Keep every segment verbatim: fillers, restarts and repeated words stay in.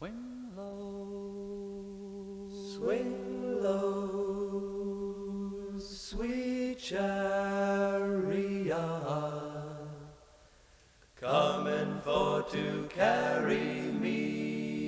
Swing low, swing low, sweet chariot, coming for to carry me.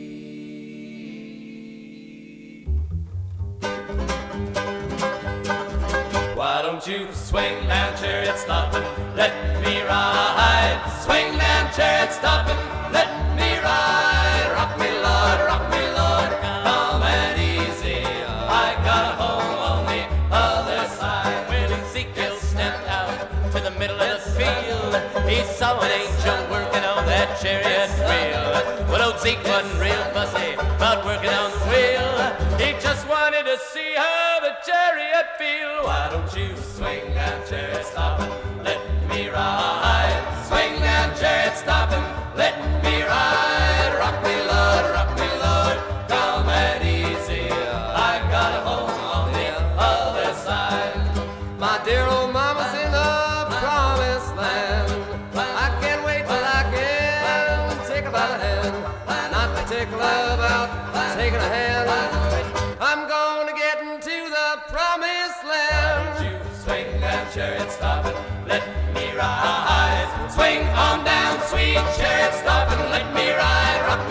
Why don't you swing down, chariot, stop and let me ride? Swing down, chariot, stop and let me ride. Rock me, Lord, rock me, Lord, calm and easy. I got a home on the other side. When Ezekiel stepped out to the middle of the field, he saw an angel working on that chariot wheel. Well, old Zeke wasn't real fussy about working on the wheel. He just wanted to see how the chariot feel. Why don't you swing down, chariot, stop and let me ride? Swing down, chariot, stop and let me ride. Rock me, Lord, rock me, Lord, calm and easy. I got a home on the other side. My dear old mama's in the promised land. I can't wait till I can take her by the hand. Not particular about taking a hand. I'm gonna get into the promised land. You swing down, chariot, stop and let me ride. Swing on down, sweet chariot, stop and let me ride. Rock